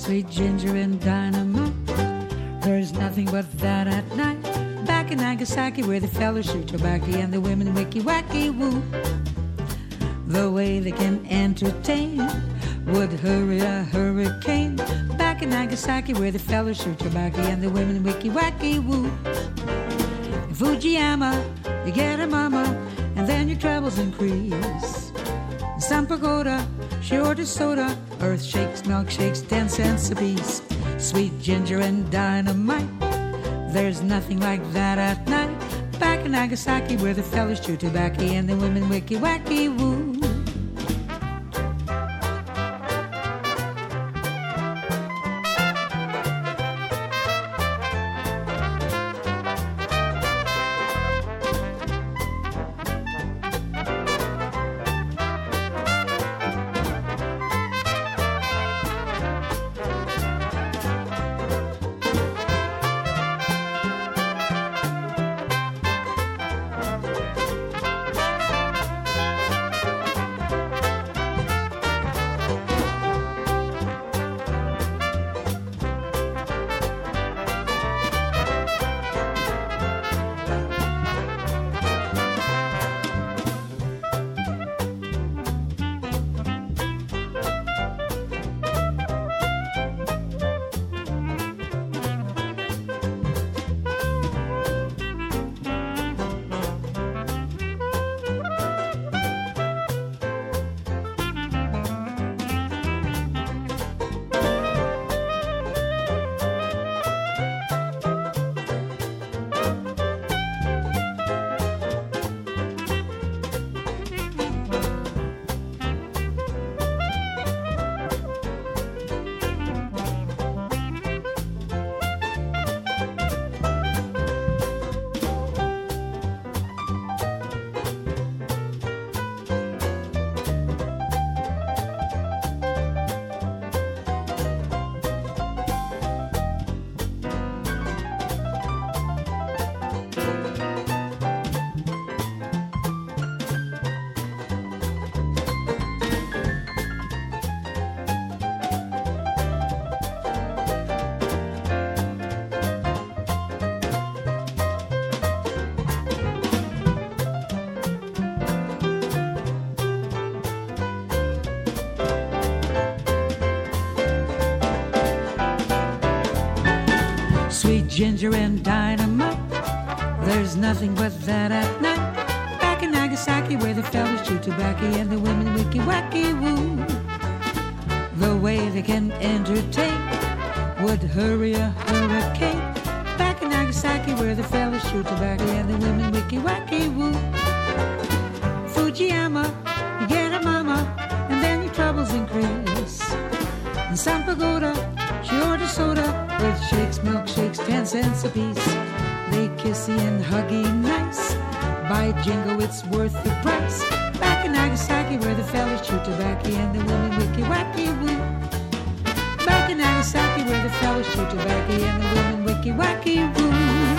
sweet ginger and dynamite. There's nothing but that at night. Back in Nagasaki where the fellas shoot tobacco and the women wicky wacky woo. The way they can entertain would hurry a hurricane. Back in Nagasaki where the fellas shoot tobacco and the women wicky wacky woo. In Fujiyama you get a mama and then your troubles increase. In some pagoda she orders soda, earth shakes, milkshakes, 10 cents a piece. Sweet ginger and dynamite, there's nothing like that at night. Back in Nagasaki where the fellas chew tobacco and the women wicky wacky woo. Sweet ginger and dynamite, there's nothing but that at night. Back in Nagasaki where the fellas chew tobacco and the women wicky wacky woo. The way they can entertain would hurry a hurricane. Back in Nagasaki where the fellas chew tobacco and the women wicky wacky woo. Fujiyama, you get a mama and then your troubles increase. In San Pagoda, she orders soda, earth shakes, milkshakes, 10 cents a piece. They kissy and huggy nice. Buy jingo, it's worth the price. Back in Nagasaki where the fellas chew tobacco and the women wicky wacky woo. Back in Nagasaki where the fellas chew tobacco and the women wicky wacky woo.